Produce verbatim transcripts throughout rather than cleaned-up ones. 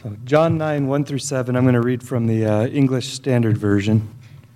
John nine, one through seven, I'm going to read from the uh, English Standard Version.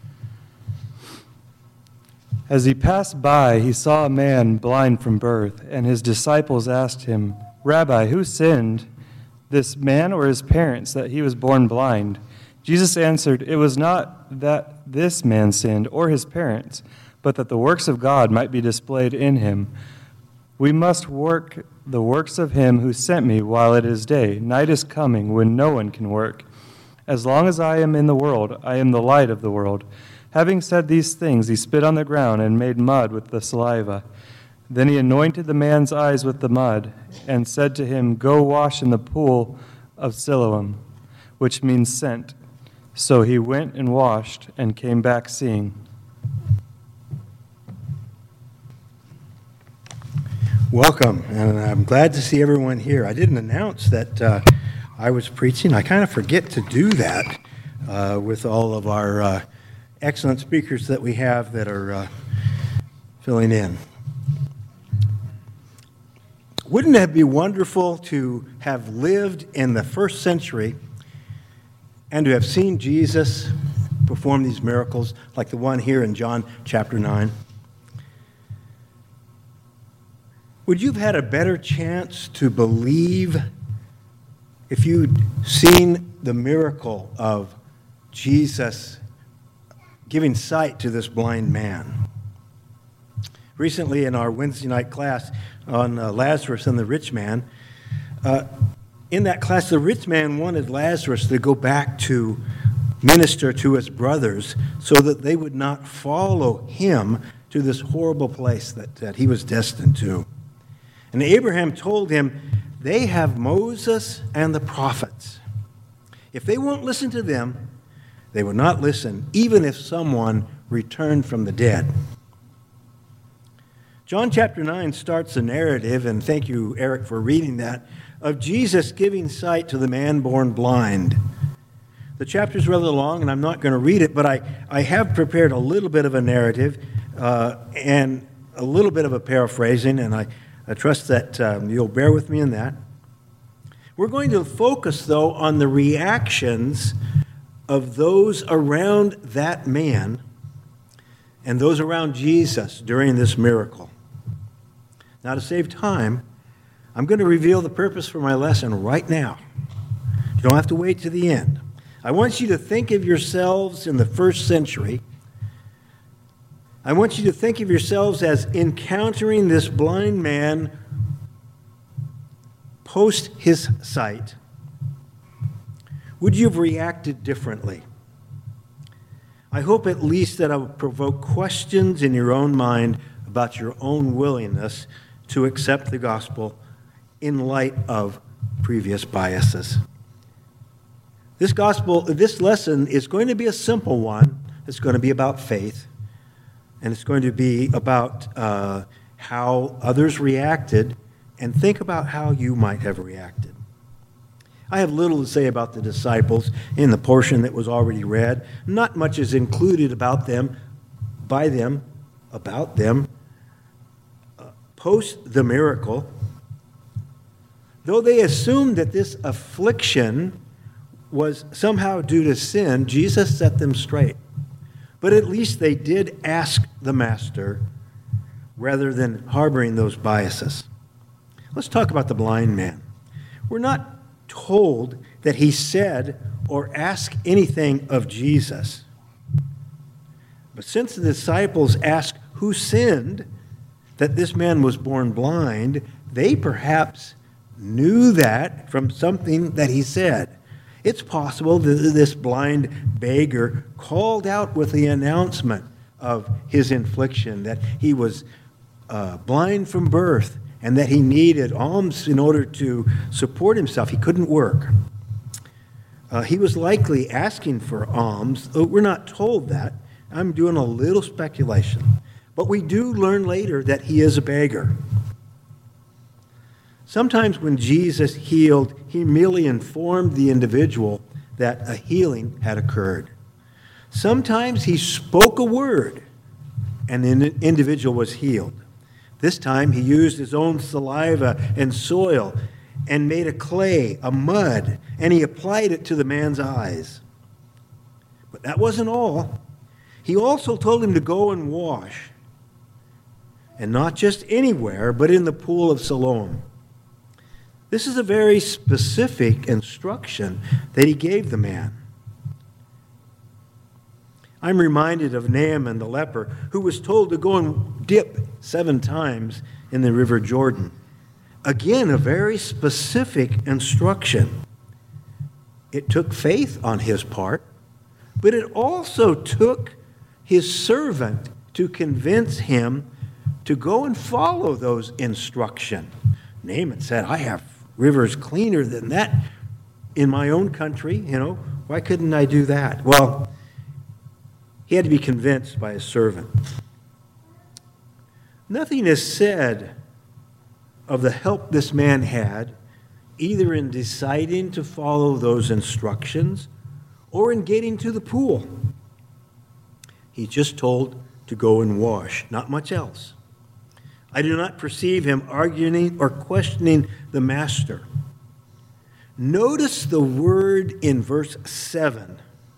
As he passed by, he saw a man blind from birth, and his disciples asked him, "Rabbi, who sinned, this man or his parents, that he was born blind?" Jesus answered, "It was not that this man sinned or his parents, but that the works of God might be displayed in him. We must work the works of him who sent me while it is day. Night is coming when no one can work. As long as I am in the world, I am the light of the world." Having said these things, he spit on the ground and made mud with the saliva. Then he anointed the man's eyes with the mud and said to him, "Go wash in the pool of Siloam," which means sent. So he went and washed and came back seeing. Welcome, and I'm glad to see everyone here. I didn't announce that uh, I was preaching. I kind of forget to do that uh, with all of our uh, excellent speakers that we have that are uh, filling in. Wouldn't it be wonderful to have lived in the first century and to have seen Jesus perform these miracles like the one here in John chapter nine? Would you have had a better chance to believe if you'd seen the miracle of Jesus giving sight to this blind man? Recently in our Wednesday night class on uh, Lazarus and the rich man, uh, in that class, the rich man wanted Lazarus to go back to minister to his brothers so that they would not follow him to this horrible place that, that he was destined to. And Abraham told him, they have Moses and the prophets. If they won't listen to them, they will not listen, even if someone returned from the dead. John chapter nine starts the narrative, and thank you, Eric, for reading that, of Jesus giving sight to the man born blind. The chapter's rather long, and I'm not going to read it, but I, I have prepared a little bit of a narrative uh, and a little bit of a paraphrasing, and I I trust that um, you'll bear with me in that. We're going to focus, though, on the reactions of those around that man and those around Jesus during this miracle. Now, to save time, I'm going to reveal the purpose for my lesson right now. You don't have to wait to the end. I want you to think of yourselves in the first century. I want you to think of yourselves as encountering this blind man post his sight. Would you have reacted differently? I hope at least that I will provoke questions in your own mind about your own willingness to accept the gospel in light of previous biases. This gospel, this lesson is going to be a simple one. It's going to be about faith. And it's going to be about uh, how others reacted, and think about how you might have reacted. I have little to say about the disciples in the portion that was already read. Not much is included about them, by them, about them, uh, post the miracle. Though they assumed that this affliction was somehow due to sin, Jesus set them straight. But at least they did ask the master rather than harboring those biases. Let's talk about the blind man. We're not told that he said or asked anything of Jesus. But since the disciples asked who sinned that this man was born blind, they perhaps knew that from something that he said. It's possible that this blind beggar called out with the announcement of his infliction, that he was uh, blind from birth and that he needed alms in order to support himself. He couldn't work. Uh, he was likely asking for alms. We're not told that. I'm doing a little speculation. But we do learn later that he is a beggar. Sometimes when Jesus healed, he merely informed the individual that a healing had occurred. Sometimes he spoke a word and the individual was healed. This time he used his own saliva and soil and made a clay, a mud, and he applied it to the man's eyes. But that wasn't all. He also told him to go and wash, and not just anywhere, but in the pool of Siloam. This is a very specific instruction that he gave the man. I'm reminded of Naaman the leper, who was told to go and dip seven times in the river Jordan. Again, a very specific instruction. It took faith on his part, but it also took his servant to convince him to go and follow those instructions. Naaman said, I have rivers cleaner than that in my own country, you know, why couldn't I do that? Well, he had to be convinced by his servant. Nothing is said of the help this man had, either in deciding to follow those instructions or in getting to the pool. He's just told to go and wash, not much else. I do not perceive him arguing or questioning the master. Notice the word in verse seven.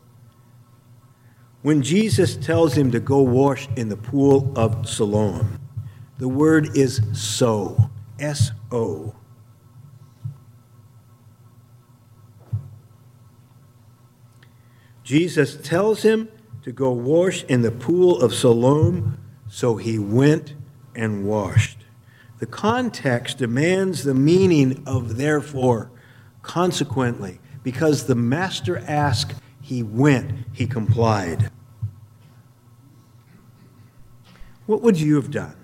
When Jesus tells him to go wash in the pool of Siloam, the word is so, S O. Jesus tells him to go wash in the pool of Siloam, so he went and washed. The context demands the meaning of therefore, consequently, because the master asked, he went, he complied. What would you have done?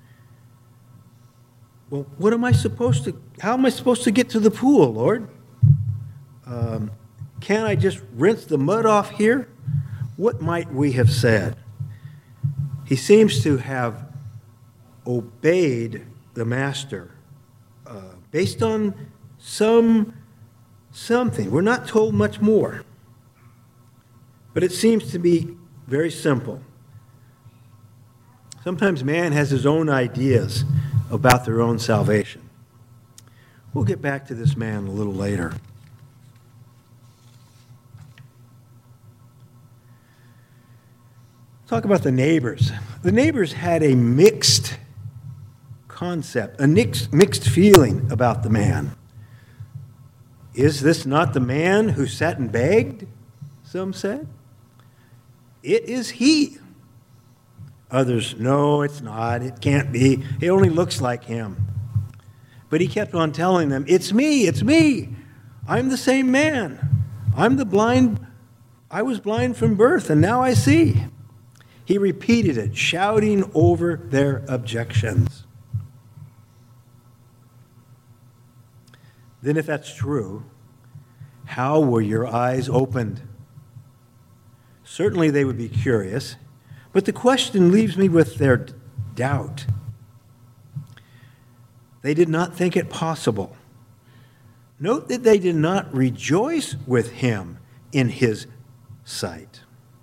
Well, what am I supposed to, how am I supposed to get to the pool, Lord? Um, can't I just rinse the mud off here? What might we have said? He seems to have obeyed the master uh, based on some something. We're not told much more. But it seems to be very simple. Sometimes man has his own ideas about their own salvation. We'll get back to this man a little later. Talk about the neighbors. The neighbors had a mixed concept, a mixed, mixed feeling about the man. Is this not the man who sat and begged? Some said. It is he. Others, no, it's not. It can't be. It only looks like him. But he kept on telling them, it's me, it's me. I'm the same man. I'm the blind. I was blind from birth, and now I see. He repeated it, shouting over their objections. Then if that's true, how were your eyes opened? Certainly they would be curious, but the question leaves me with their doubt. They did not think it possible. Note that they did not rejoice with him in his sight.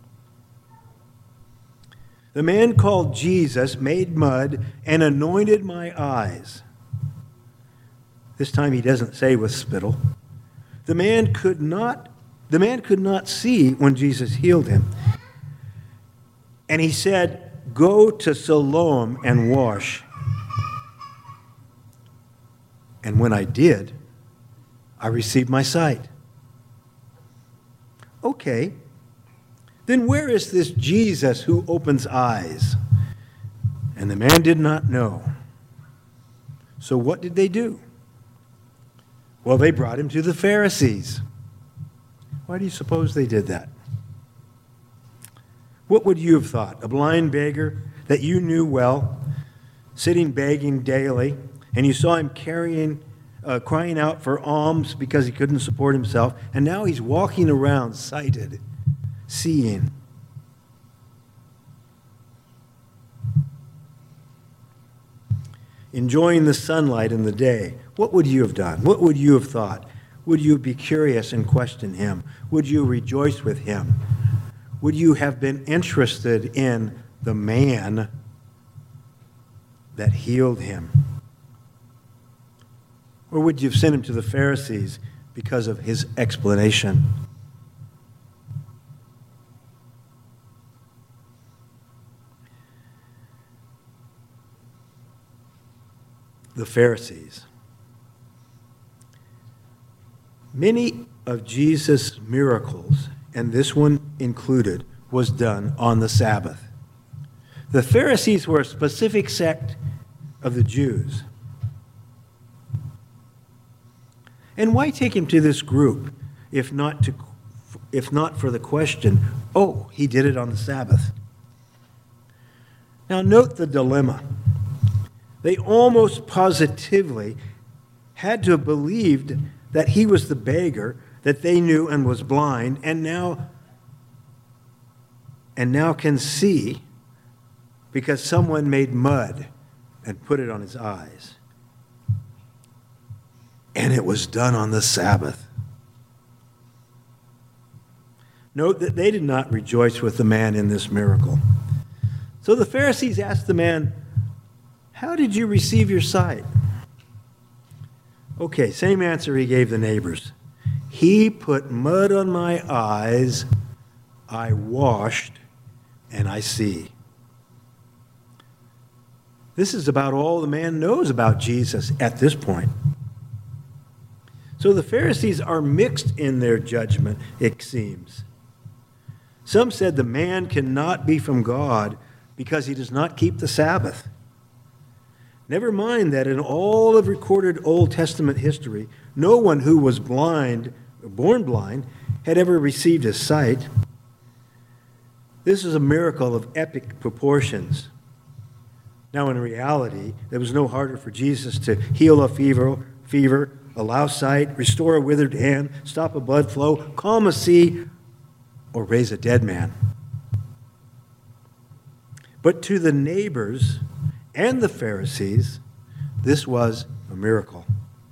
The man called Jesus made mud and anointed my eyes. This time he doesn't say with spittle. The man could not, the man could not see when Jesus healed him. And he said, go to Siloam and wash. And when I did, I received my sight. Okay. Then where is this Jesus who opens eyes? And the man did not know. So what did they do? Well, they brought him to the Pharisees. Why do you suppose they did that? What would you have thought? A blind beggar that you knew well, sitting begging daily, and you saw him carrying, uh, crying out for alms because he couldn't support himself, and now he's walking around sighted, seeing. Enjoying the sunlight in the day. What would you have done? What would you have thought? Would you be curious and question him? Would you rejoice with him? Would you have been interested in the man that healed him? Or would you have sent him to the Pharisees because of his explanation? The Pharisees. Many of Jesus' miracles, and this one included, was done on the Sabbath. The Pharisees were a specific sect of the Jews. And why take him to this group if not to, if not for the question, oh, he did it on the Sabbath? Now note the dilemma. They almost positively had to have believed that he was the beggar that they knew and was blind, and now, and now can see because someone made mud and put it on his eyes. And it was done on the Sabbath. Note that they did not rejoice with the man in this miracle. So the Pharisees asked the man, "How did you receive your sight?" Okay, same answer he gave the neighbors. "He put mud on my eyes, I washed, and I see." This is about all the man knows about Jesus at this point. So the Pharisees are mixed in their judgment, it seems. Some said the man cannot be from God because he does not keep the Sabbath. Never mind that in all of recorded Old Testament history, no one who was blind, born blind, had ever received his sight. This is a miracle of epic proportions. Now, in reality, it was no harder for Jesus to heal a fever, fever, allow sight, restore a withered hand, stop a blood flow, calm a sea, or raise a dead man. But to the neighbors and the Pharisees, this was a miracle.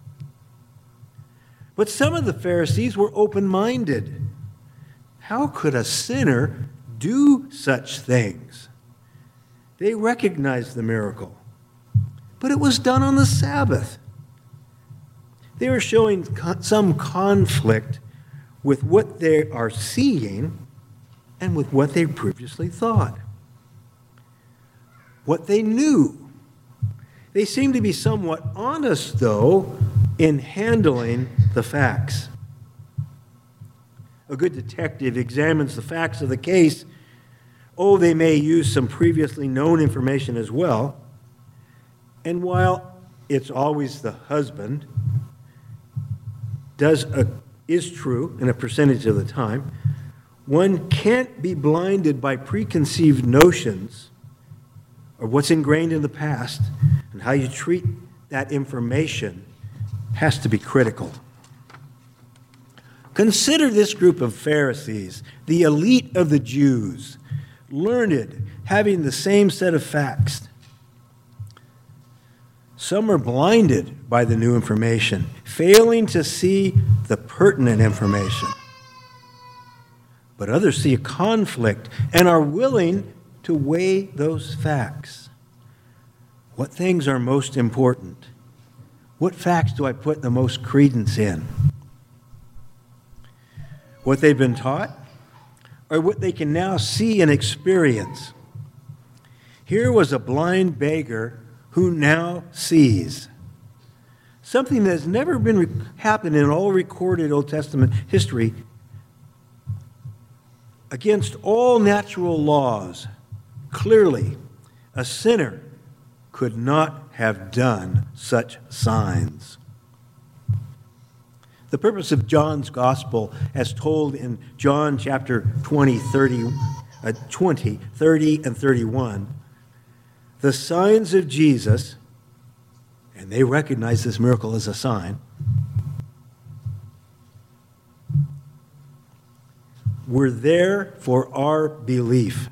But some of the Pharisees were open-minded. How could a sinner do such things? They recognized the miracle, but it was done on the Sabbath. They were showing some conflict with what they are seeing and with what they previously thought. What they knew. They seem to be somewhat honest, though, in handling the facts. A good detective examines the facts of the case. Oh, they may use some previously known information as well. And while it's always the husband, does a, is true in a percentage of the time, one can't be blinded by preconceived notions or what's ingrained in the past, and how you treat that information has to be critical. Consider this group of Pharisees, the elite of the Jews, learned, having the same set of facts. Some are blinded by the new information, failing to see the pertinent information. But others see a conflict and are willing to weigh those facts. What things are most important? What facts do I put the most credence in? What they've been taught, or what they can now see and experience? Here was a blind beggar who now sees. Something that has never been re- happened in all recorded Old Testament history. Against all natural laws, clearly, a sinner could not have done such signs. The purpose of John's gospel, as told in John chapter twenty, thirty, uh, twenty, thirty, and thirty-one, the signs of Jesus, and they recognize this miracle as a sign, were there for our belief.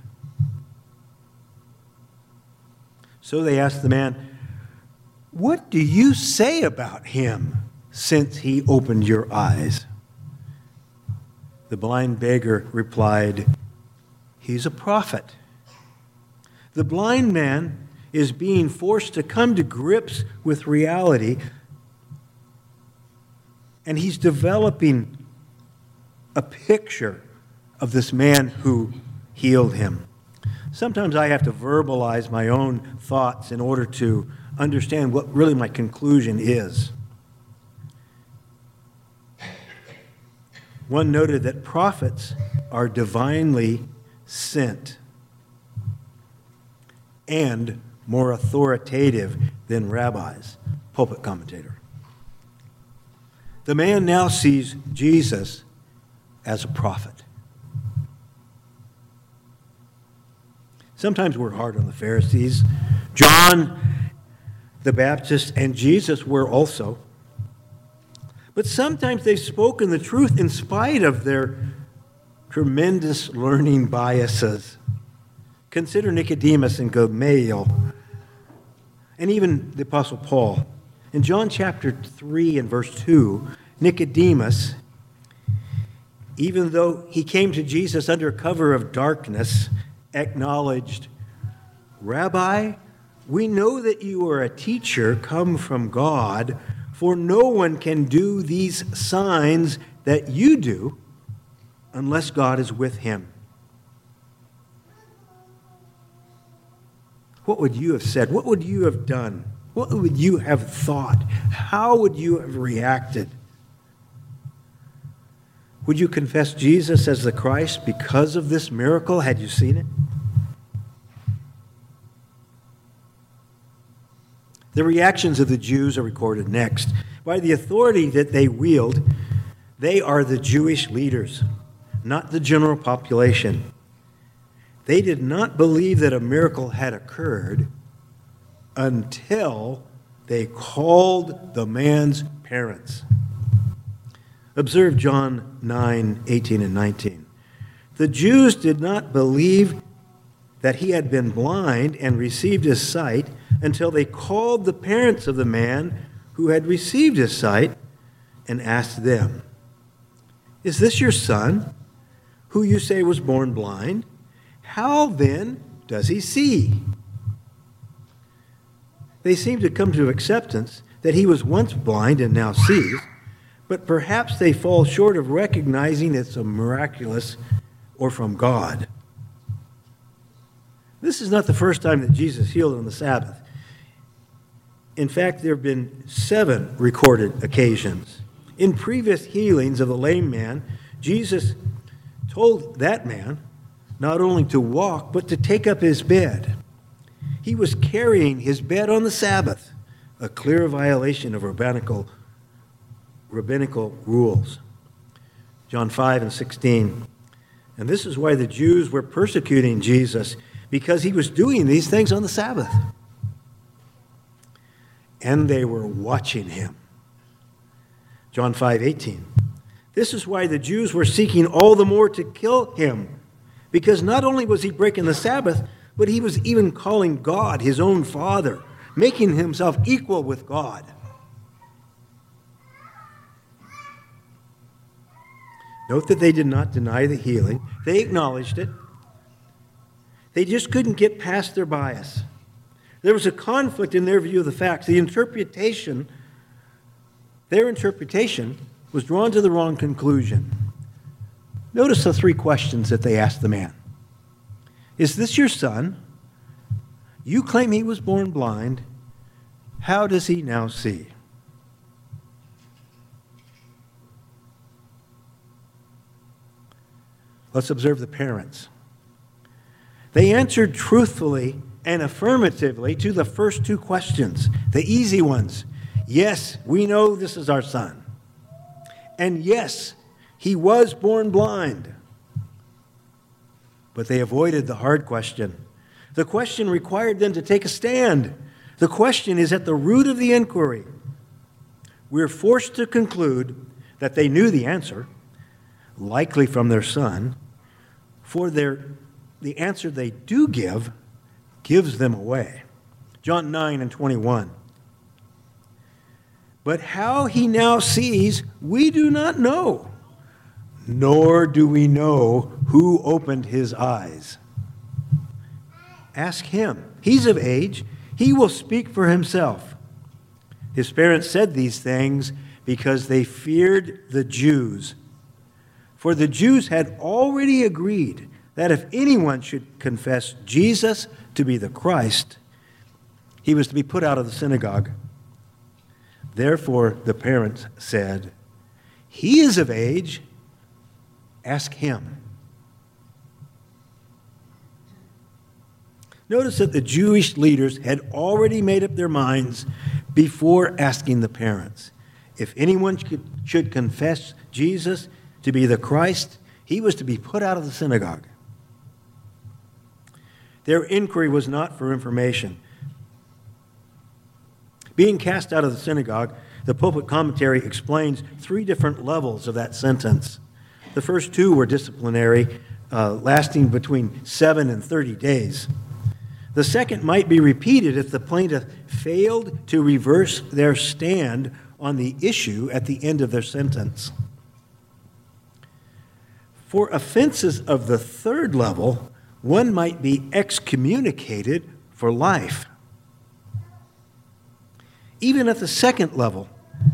So they asked the man, "What do you say about him since he opened your eyes?" The blind beggar replied, "He's a prophet." The blind man is being forced to come to grips with reality And he's developing a picture of this man who healed him. Sometimes I have to verbalize my own thoughts in order to understand what really my conclusion is. One noted that prophets are divinely sent and more authoritative than rabbis. Pulpit commentator. The man now sees Jesus as a prophet. Sometimes we're hard on the Pharisees. John the Baptist and Jesus were also. But sometimes they've spoken the truth in spite of their tremendous learning biases. Consider Nicodemus and Gamaliel, and even the Apostle Paul. In John chapter three and verse two, Nicodemus, even though he came to Jesus under cover of darkness, acknowledged, "Rabbi, we know that you are a teacher come from God, for no one can do these signs that you do unless God is with him." What would you have said? What would you have done? What would you have thought? How would you have reacted? Would you confess Jesus as the Christ because of this miracle had you seen it? The reactions of the Jews are recorded next. By the authority that they wield, they are the Jewish leaders, not the general population. They did not believe that a miracle had occurred until they called the man's parents. Observe John nine, eighteen and nineteen. The Jews did not believe that he had been blind and received his sight until they called the parents of the man who had received his sight and asked them, "Is this your son, who you say was born blind? How then does he see?" They seem to come to acceptance that he was once blind and now sees, but perhaps they fall short of recognizing it's a miraculous or from God. This is not the first time that Jesus healed on the Sabbath. In fact, there have been seven recorded occasions. In previous healings of the lame man, Jesus told that man not only to walk, but to take up his bed. He was carrying his bed on the Sabbath, a clear violation of rabbinical, rabbinical rules. John five and sixteen. And this is why the Jews were persecuting Jesus, because he was doing these things on the Sabbath. And they were watching him. John five eighteen. This is why the Jews were seeking all the more to kill him, because not only was he breaking the Sabbath, but he was even calling God his own Father, making himself equal with God. Note that they did not deny the healing. They acknowledged it. They just couldn't get past their bias. There was a conflict in their view of the facts. The interpretation, their interpretation, was drawn to the wrong conclusion. Notice the three questions that they asked the man. Is this your son? You claim he was born blind. How does he now see? Let's observe the parents. They answered truthfully and affirmatively to the first two questions, the easy ones. Yes, we know this is our son. And yes, he was born blind. But they avoided the hard question. The question required them to take a stand. The question is at the root of the inquiry. We're forced to conclude that they knew the answer, likely from their son, for their, the answer they do give gives them away. John nine and twenty-one. But how he now sees, we do not know, nor do we know who opened his eyes. Ask him. He's of age. He will speak for himself. His parents said these things because they feared the Jews. For the Jews had already agreed that if anyone should confess Jesus to be the Christ, he was to be put out of the synagogue. Therefore, the parents said, "He is of age. Ask him." Notice that the Jewish leaders had already made up their minds before asking the parents. If anyone should confess Jesus to be the Christ, he was to be put out of the synagogue. Their inquiry was not for information. Being cast out of the synagogue, the pulpit commentary explains three different levels of that sentence. The first two were disciplinary, uh, lasting between seven and thirty days. The second might be repeated if the plaintiff failed to reverse their stand on the issue at the end of their sentence. For offenses of the third level, one might be excommunicated for life. Even at the second level,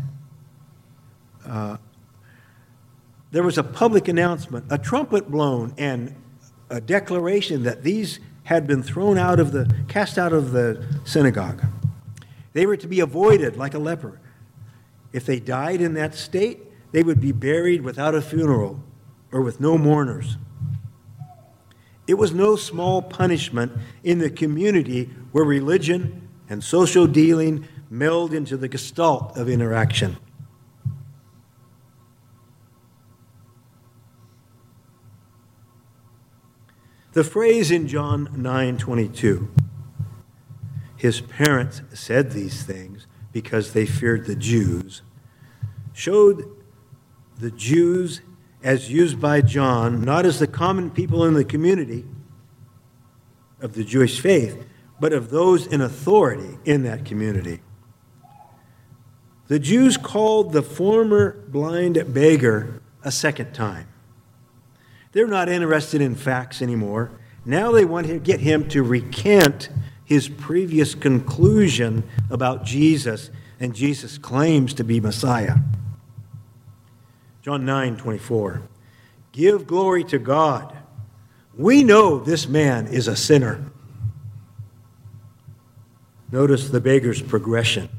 uh, there was a public announcement, a trumpet blown, and a declaration that these had been thrown out of the, cast out of the synagogue. They were to be avoided like a leper. If they died in that state, they would be buried without a funeral or with no mourners. It was no small punishment in the community where religion and social dealing meld into the gestalt of interaction. The phrase in John nine twenty-two, his parents said these things because they feared the Jews, showed the Jews as used by John, not as the common people in the community of the Jewish faith, but of those in authority in that community. The Jews called the former blind beggar a second time. They're not interested in facts anymore. Now they want to get him to recant his previous conclusion about Jesus and Jesus' claims to be Messiah. John nine twenty-four. Give glory to God. We know this man is a sinner. Notice the beggar's progression.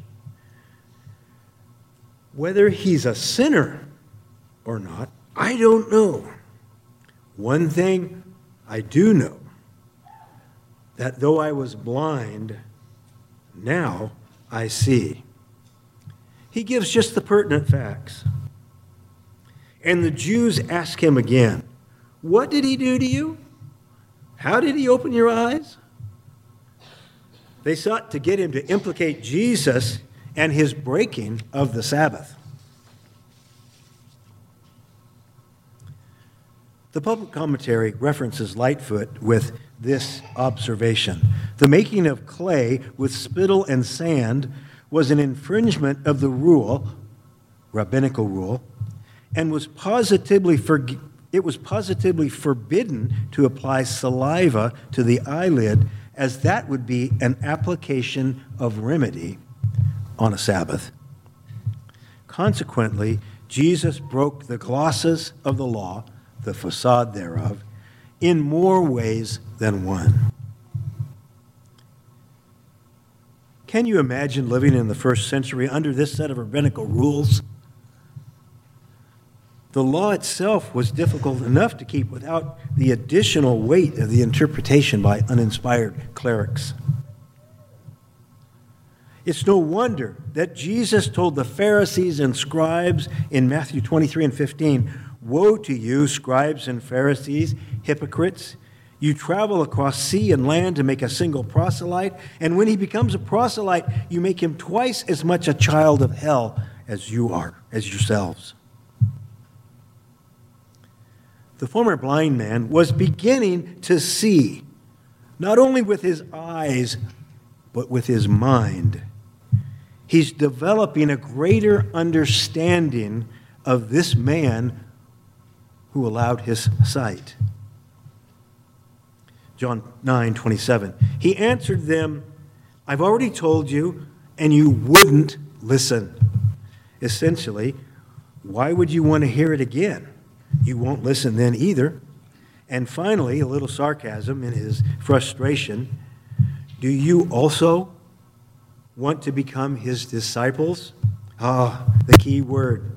Whether he's a sinner or not, I don't know. One thing I do know, that though I was blind, now I see. He gives just the pertinent facts. And the Jews ask him again, what did he do to you? How did he open your eyes? They sought to get him to implicate Jesus and his breaking of the Sabbath. The public commentary references Lightfoot with this observation. The making of clay with spittle and sand was an infringement of the rule, rabbinical rule, and was positively for, it was positively forbidden to apply saliva to the eyelid, as that would be an application of remedy on a Sabbath. Consequently, Jesus broke the glosses of the law, the facade thereof, in more ways than one. Can you imagine living in the first century under this set of rabbinical rules? The law itself was difficult enough to keep without the additional weight of the interpretation by uninspired clerics. It's no wonder that Jesus told the Pharisees and scribes in Matthew twenty-three and fifteen, "Woe to you, scribes and Pharisees, hypocrites! You travel across sea and land to make a single proselyte, and when he becomes a proselyte, you make him twice as much a child of hell as you are, as yourselves." The former blind man was beginning to see, not only with his eyes, but with his mind. He's developing a greater understanding of this man who allowed his sight. John nine twenty-seven. He answered them, "I've already told you, and you wouldn't listen. Essentially, why would you want to hear it again? You won't listen then either. And finally, a little sarcasm in his frustration, do you also want to become his disciples? Ah, the key word.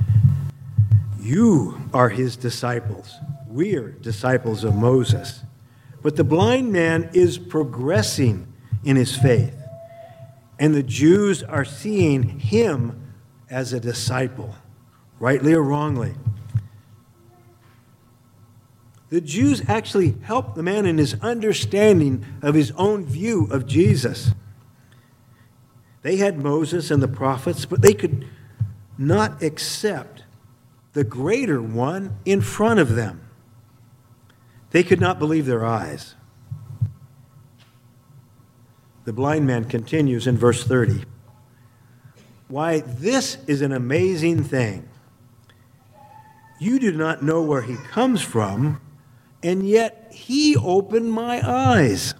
You are his disciples. We are disciples of Moses. But the blind man is progressing in his faith. And the Jews are seeing him as a disciple, rightly or wrongly. The Jews actually helped the man in his understanding of his own view of Jesus. They had Moses and the prophets, but they could not accept the greater one in front of them. They could not believe their eyes. The blind man continues in verse thirty. Why, this is an amazing thing. You do not know where he comes from, and yet he opened my eyes.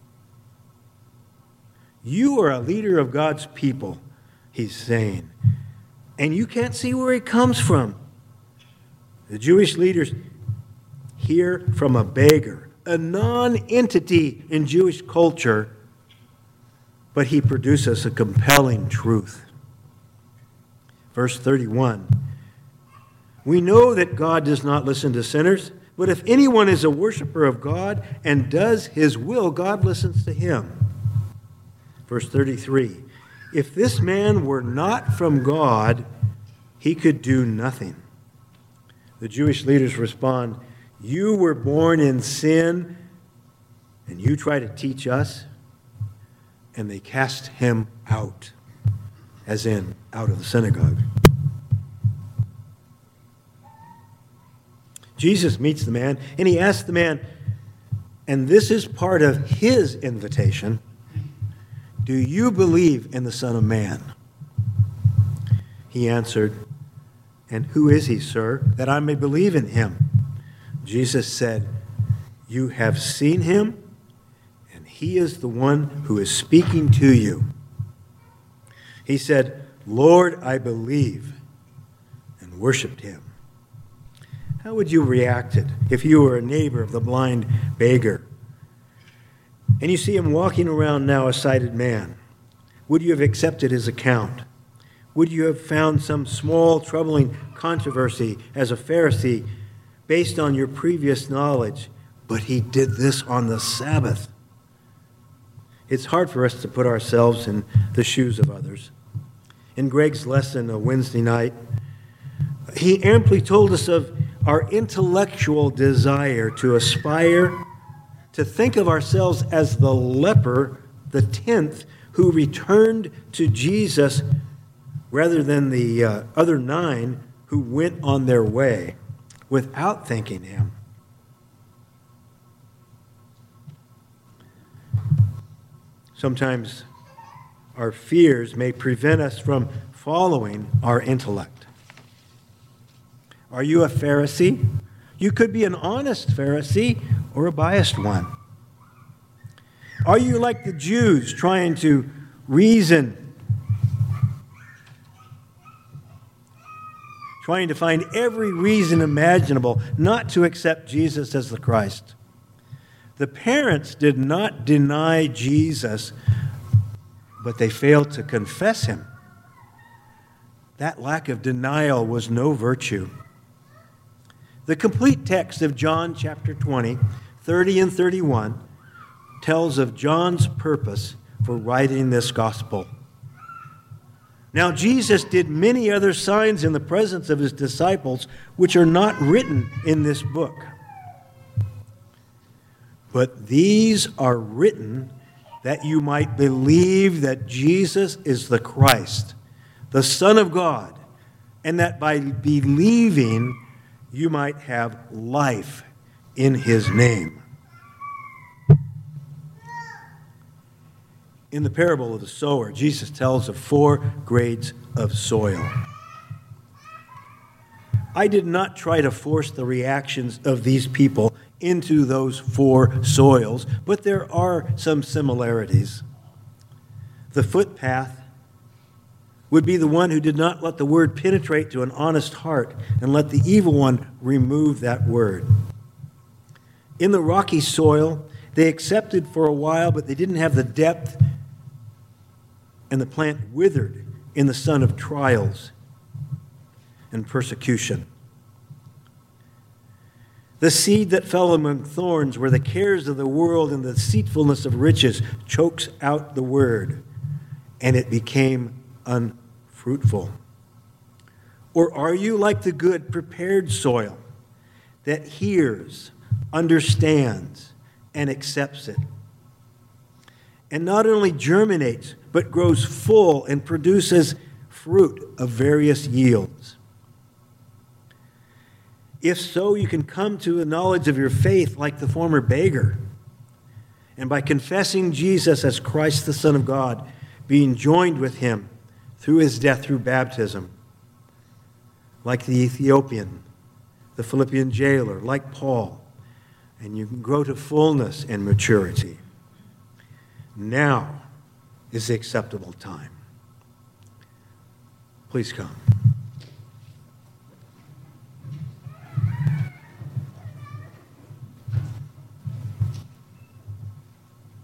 You are a leader of God's people, he's saying, and you can't see where he comes from. The Jewish leaders hear from a beggar, a non-entity in Jewish culture, but he produces a compelling truth. Verse thirty-one, we know that God does not listen to sinners, but if anyone is a worshiper of God and does his will, God listens to him. Verse thirty-three, if this man were not from God, he could do nothing. The Jewish leaders respond, you were born in sin, and you try to teach us? And they cast him out, as in, out of the synagogue. Jesus meets the man, and he asks the man, and this is part of his invitation, do you believe in the Son of Man? He answered, and who is he, sir, that I may believe in him? Jesus said, you have seen him, and he is the one who is speaking to you. He said, Lord, I believe, and worshiped him. How would you have reacted if you were a neighbor of the blind beggar and you see him walking around now a sighted man? Would you have accepted his account? Would you have found some small troubling controversy as a Pharisee based on your previous knowledge? But he did this on the Sabbath. It's hard for us to put ourselves in the shoes of others. In Greg's lesson a Wednesday night, he amply told us of our intellectual desire to aspire to think of ourselves as the leper, the tenth, who returned to Jesus rather than the uh, other nine who went on their way without thanking him. Sometimes our fears may prevent us from following our intellect. Are you a Pharisee? You could be an honest Pharisee or a biased one. Are you like the Jews trying to reason, trying to find every reason imaginable not to accept Jesus as the Christ? The parents did not deny Jesus, but they failed to confess him. That lack of denial was no virtue. The complete text of John chapter twenty, thirty and thirty-one, tells of John's purpose for writing this gospel. Now, Jesus did many other signs in the presence of his disciples, which are not written in this book. But these are written that you might believe that Jesus is the Christ, the Son of God, and that by believing you might have life in his name. In the parable of the sower, Jesus tells of four grades of soil. I did not try to force the reactions of these people into those four soils, but there are some similarities. The footpath would be the one who did not let the word penetrate to an honest heart and let the evil one remove that word. In the rocky soil, they accepted for a while, but they didn't have the depth, and the plant withered in the sun of trials and persecution. The seed that fell among thorns, where the cares of the world and the deceitfulness of riches chokes out the word, and it became unfruitful. Or are you like the good, prepared soil that hears, understands, and accepts it, and not only germinates, but grows full and produces fruit of various yields? If so, you can come to a knowledge of your faith like the former beggar, and by confessing Jesus as Christ, the Son of God, being joined with him through his death through baptism, like the Ethiopian, the Philippian jailer, like Paul, and you can grow to fullness and maturity. Now is the acceptable time. Please come.